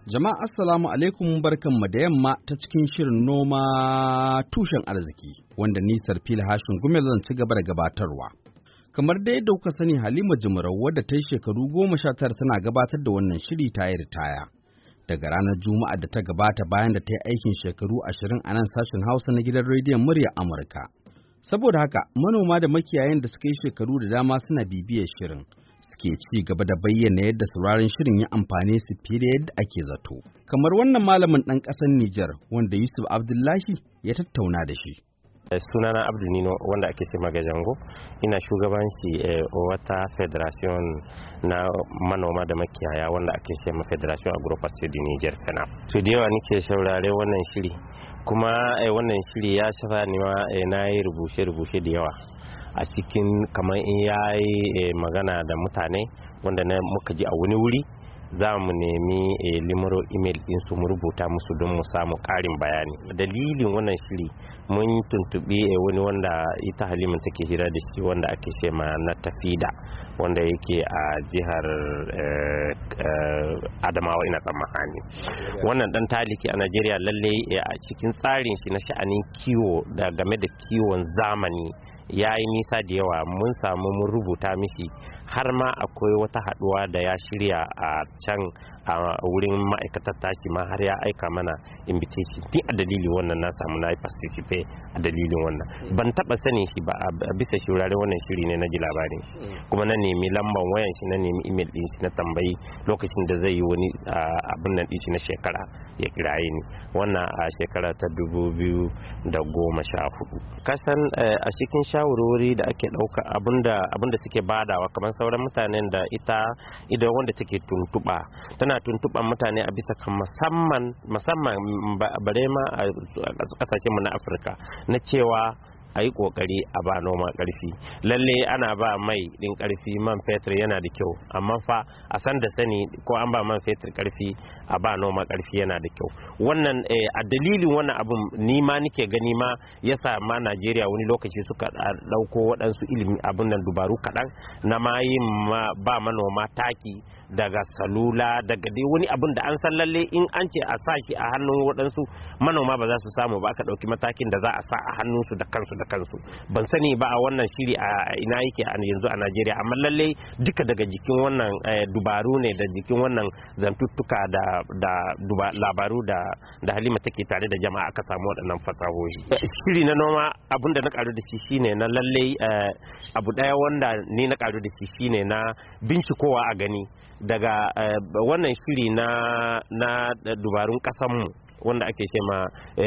Jama'a assalamu alaikum barkanmu da yamma ta cikin shirin noma tushen arziki wanda ni Sarfil Hashin Gumel zan ci gaba da gabatarwa. Kamar da yadda kuka sani Halima Jimarau wadda ta yi shekaru 19 tana gabatar da wannan shiri ta yi ritaya. Daga ranar Juma'a da ta gabata bayan da ta yi aikin shekaru 20 a nan sashen Hausa na gidan rediyon murya Amurka. Saboda haka manoma da makiyayan da suka yi shekaru da dama suna bibiyar shirin. Suke ci gaba da bayyana yadda sauraron shirin ya amfane su fiye da yadda ake zato. Kamar wannan malamin ɗan ƙasar Nijar wanda Yusuf Abdullahi ya tattauna da shi. Sunana Abdul Nino wanda ake ce Magajango, ina shugabanci wata federation na manoma da makiyaya wanda ake ce ma Federation Agro-Pasture du Niger FENAF. To da yawa nake saurare wannan shiri, kuma wannan shiri ya shafa ni ma na yi rubuce-rubuce da yawa a cikin kamar in yayi magana da mutane wanda muka ji a wani wuri za mu nemi limaro email din su mu rubuta musu don mu samu karin bayani. Dalilin wannan shiri mun tuntubi wani wanda ita Halima take hira da shi wanda ake ce ma na Tafida wanda yake a jihar Adamawa ina tsammani. Wannan dan taliki a Najeriya lalle a cikin tsarin shi na sha'anin kiwo da game da kiwon zamani ya yi nisa da yawa. Mun samu mun rubuta mishi har ma akwai wata haduwa da ya shirya a can a wurin ma'aikatar tashi ma har ya aika mana invitation. Ni a dalilin wannan na samu na yi participate a dalilin wannan. Ban taba sanin shi ba a bisa shurare wannan shiri ne na ji labarin shi, kuma na nemi lamban wayan shi, na nemi email din shi, na tambayi lokacin da zai yi wani abin nan din na shekara ya kiraye ni. Wannan a shekara ta 2014. Kasan a cikin shawarwari da ake dauka abinda suke badawa kamar sauran mutanen da ita wanda take tuntuba tana tuntuban mutane a bisa kan musamman bare ma a kasashen mu na Afirka na cewa a yi kokari a ba noma karfi. Lalle ana ba mai din karfi, man fetur yana da kyau, amma fa a san da sani ko an ba man fetur karfi a ba noma karfi yana da kyau. Wannan a dalilin wannan abun ni ma nike gani ma yasa ma Najeriya wani lokaci suka dauko waɗansu ilimi abun nan dubaru kaɗan na ma yin ba manoma taki daga salula daga dai wani abun da an san lalle in an ce a sa shi a hannun waɗansu manoma ba za su samu ba, aka ɗauki matakin da za a sa a hannunsu da kansu. Ban sani ba a wannan shiri a ina yake a yanzu a Najeriya, amma lalle duka daga jikin wannan dubaru ne da jikin wannan zantuttuka da labaru da Halima take tare da jama'a aka samu waɗannan fasahohi. Shiri na noma abun da na karu da shi shine na lalle abu daya wanda ni na karu da shi shine na bincikowa a gani daga wannan shiri na dubarun kasanmu wanda ake ce ma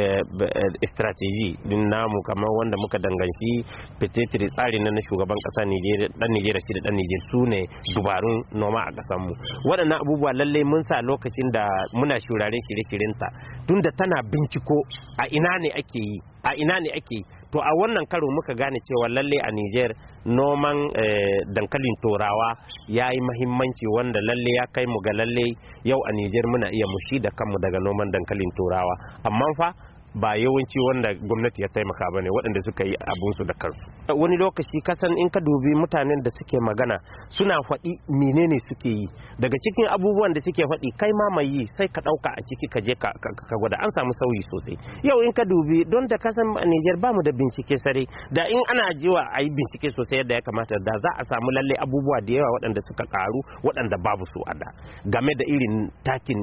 strategy din namu, kamar wanda muka danganci petitri tsari na shugaban kasa dan Nigeria shi da dan Niger su ne dubarun noma a kasan mu. Waɗannan abubuwa lalle mun sa lokacin da muna shuraren shirye-shiryenta tunda tana binciko a ina ne ake yi. To a wannan karo muka gane cewa lalle a Niger noman dankalin turawa ya yi mahimmanci, wanda lalle ya kai mu ga lalle yau a Niger muna iya mushi da kanmu daga noman dankalin turawa, amma fa ba yawanci wanda gwamnati ya taimaka bane waɗanda suka yi abunsu da kansu. Wani lokaci kasan in ka dubi mutanen da suke magana suna faɗi menene suke yi, daga cikin abubuwan da suke faɗi kai ma mai yi sai ka ɗauka a ciki ka je ka gwada. An samu sauyi sosai yau in ka dubi, don da kasan a Niger bamu da bincike sare, da in ana jiwa a yi bincike sosai yadda ya kamata da za a samu lalle abubuwa da yawa waɗanda suka karu waɗanda babu su a da, game da irin takin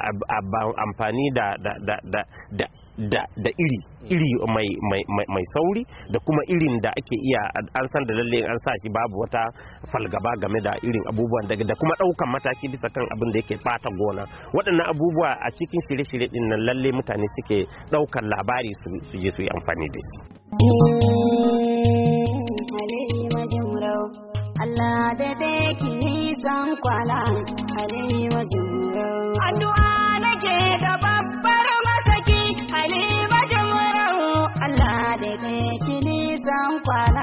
amfani da iri mai sauri da kuma irin da ake iya an san da lalle an sa shi babu wata falgaba game da irin abubuwan da kuma daukan mataki bisa kan abin da yake bata gona. Waɗannan abubuwa a cikin shirye-shirye din nan lalle mutane suke daukan labari su je su yi amfani da shi. Allah da dake nisan kwana Halima Jimarau, addu'a nake da babbar masaki Halima Jimarau, Allah da dake nisan kwana.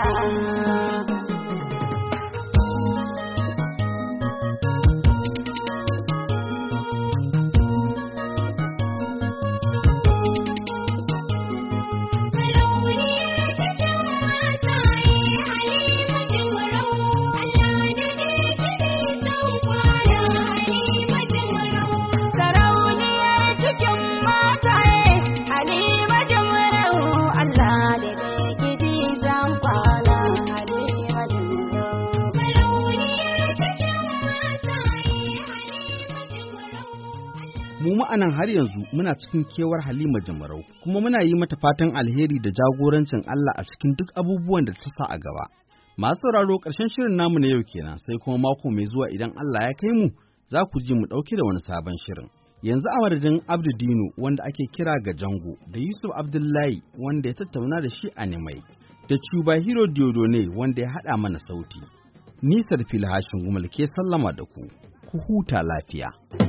Sarauniya anan har yanzu muna cikin kewar Halima Jimarau, kuma muna yi mata fatan alheri da jagorancin Allah a cikin duk abubuwan da ta sa a gaba. Masu sauraro ƙarshen shirin namu na yau kenan, sai kuma mako mai zuwa idan Allah ya kai mu za ku ji mu ɗauke da wani sabon shirin. Yanzu a madadin Abdu Dino wanda ake kira ga Jango da Yusuf Abdullahi wanda ya tattauna da shi a Nimai, da Cuba Hero Diodone wanda ya haɗa mana sauti. Nisar Fili Hashin Gumal ke sallama da ku huta lafiya.